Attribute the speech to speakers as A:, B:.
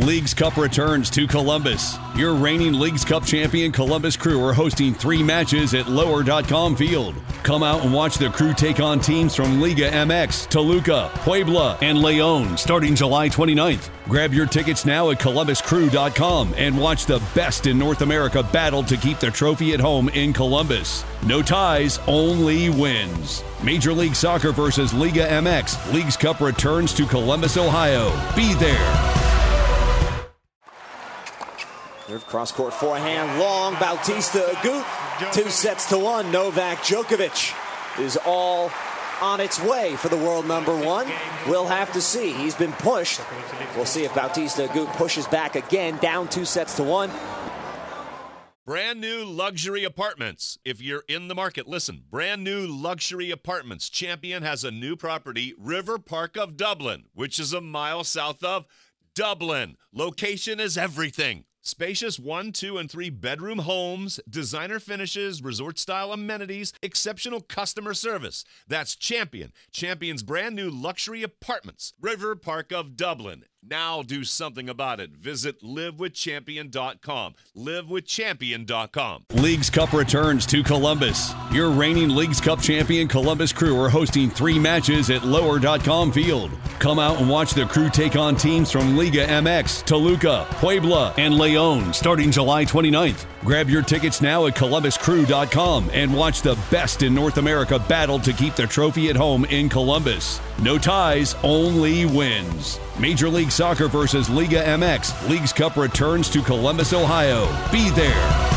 A: Leagues Cup returns to Columbus. Your reigning Leagues Cup champion Columbus Crew are hosting 3 matches at Lower.com Field. Come out and watch the Crew take on teams from Liga MX, Toluca, Puebla, and León starting July 29th. Grab your tickets now at ColumbusCrew.com and watch the best in North America battle to keep the trophy at home in Columbus. No ties, only wins. Major League Soccer versus Liga MX. Leagues Cup returns to Columbus, Ohio. Be there.
B: Cross-court forehand, long, Bautista Agut, 2-1. Novak Djokovic is all on its way for the world number 1. We'll have to see. He's been pushed. We'll see if Bautista Agut pushes back again, down 2-1.
C: Brand new luxury apartments. If you're in the market, listen. Brand new luxury apartments. Champion has a new property, River Park of Dublin, which is a mile south of Dublin. Location is everything. Spacious 1, 2, and 3 bedroom homes, designer finishes, resort-style amenities, exceptional customer service. That's Champion. Champion's brand new luxury apartments. River Park of Dublin. Now do something about it. Visit livewithchampion.com. livewithchampion.com.
A: Leagues Cup returns to Columbus. Your reigning Leagues Cup champion Columbus Crew are hosting 3 matches at Lower.com Field. Come out and watch the Crew take on teams from Liga MX, Toluca, Puebla, and León starting July 29th. Grab your tickets now at ColumbusCrew.com and watch the best in North America battle to keep the trophy at home in Columbus. No ties, only wins. Major League Soccer versus Liga MX. Leagues Cup returns to Columbus, Ohio. Be there.